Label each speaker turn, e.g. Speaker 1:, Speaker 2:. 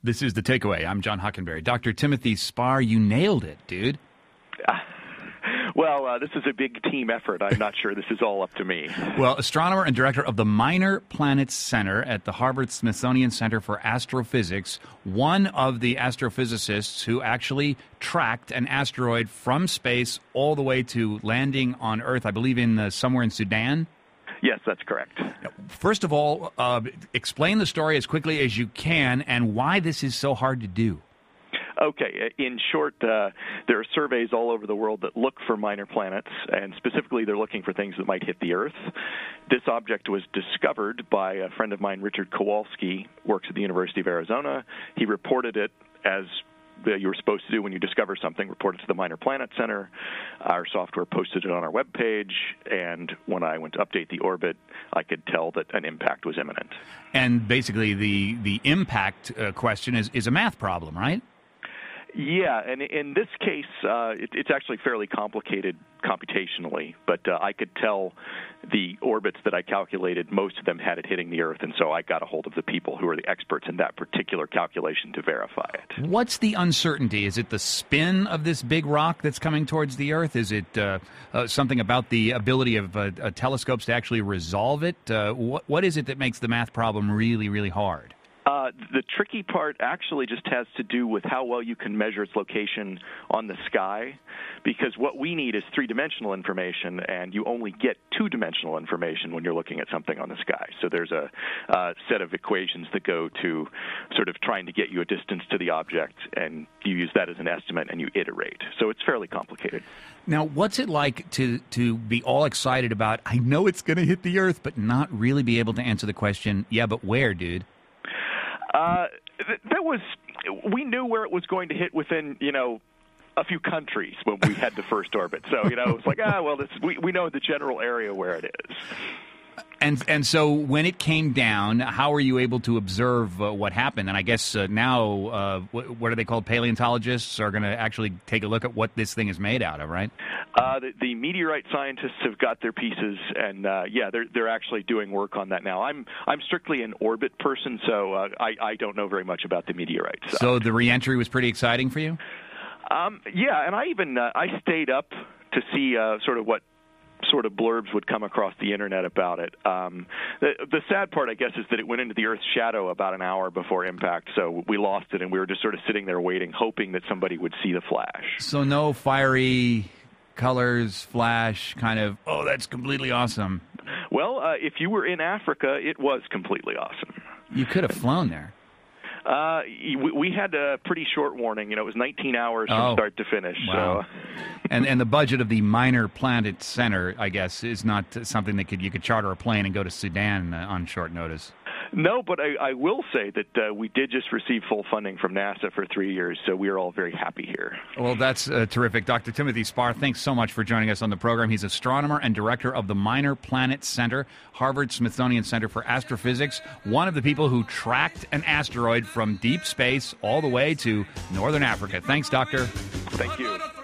Speaker 1: This is The Takeaway. I'm John Hockenberry. Dr. Timothy Spar, you nailed it, dude.
Speaker 2: Well, this is a big team effort. I'm not sure this is all up to me.
Speaker 1: Well, astronomer and director of the Minor Planets Center at the Harvard-Smithsonian Center for Astrophysics, one of the astrophysicists who actually tracked an asteroid from space all the way to landing on Earth, I believe in somewhere in Sudan.
Speaker 2: Yes, that's correct.
Speaker 1: First of all, explain the story as quickly as you can and why this is so hard to do.
Speaker 2: Okay. In short, there are surveys all over the world that look for minor planets, and specifically they're looking for things that might hit the Earth. This object was discovered by a friend of mine, Richard Kowalski, works at the University of Arizona. He reported it as you were supposed to do when you discover something, report it to the Minor Planet Center. Our software posted it on our webpage, and when I went to update the orbit, I could tell that an impact was imminent. And
Speaker 1: basically the impact question is a math problem, right?
Speaker 2: Yeah, and in this case, it's actually fairly complicated computationally, but I could tell the orbits that I calculated, most of them had it hitting the Earth, and so I got a hold of the people who are the experts in that particular calculation to verify it.
Speaker 1: What's the uncertainty? Is it the spin of this big rock that's coming towards the Earth? Is it something about the ability of telescopes to actually resolve it? What is it that makes the math problem really, really hard?
Speaker 2: The tricky part actually just has to do with how well you can measure its location on the sky, because what we need is three-dimensional information, and you only get two-dimensional information when you're looking at something on the sky. So there's a set of equations that go to sort of trying to get you a distance to the object, and you use that as an estimate, and you iterate. So it's fairly complicated.
Speaker 1: Now, what's it like to be all excited about, I know it's going to hit the Earth, but not really be able to answer the question, yeah, but where, dude?
Speaker 2: We knew where it was going to hit within, a few countries when we had the first orbit. So, it's like, we know the general area where it is.
Speaker 1: And so when it came down, how were you able to observe what happened? And I guess now, what are they called? Paleontologists are going to actually take a look at what this thing is made out of, right?
Speaker 2: The meteorite scientists have got their pieces, and they're actually doing work on that now. I'm strictly an orbit person, so I don't know very much about the meteorites.
Speaker 1: So the reentry was pretty exciting for you?
Speaker 2: And I even I stayed up to see sort of what sort of blurbs would come across the internet about it. The sad part, I guess, is that it went into the Earth's shadow about an hour before impact, so we lost it, and we were just sort of sitting there waiting, hoping that somebody would see the flash.
Speaker 1: So no fiery colors, flash, kind of, oh, that's completely awesome.
Speaker 2: Well, if you were in Africa, it was completely awesome.
Speaker 1: You could have flown there.
Speaker 2: We had a pretty short warning. It was 19 hours from start to finish.
Speaker 1: Wow. So. And the budget of the Minor Planet Center, I guess, is not something that you could charter a plane and go to Sudan on short notice.
Speaker 2: No, but I will say that we did just receive full funding from NASA for 3 years, so we are all very happy here.
Speaker 1: Well, that's terrific. Dr. Timothy Spar, thanks so much for joining us on the program. He's astronomer and director of the Minor Planet Center, Harvard-Smithsonian Center for Astrophysics, one of the people who tracked an asteroid from deep space all the way to northern Africa. Thanks, Doctor.
Speaker 2: Thank you.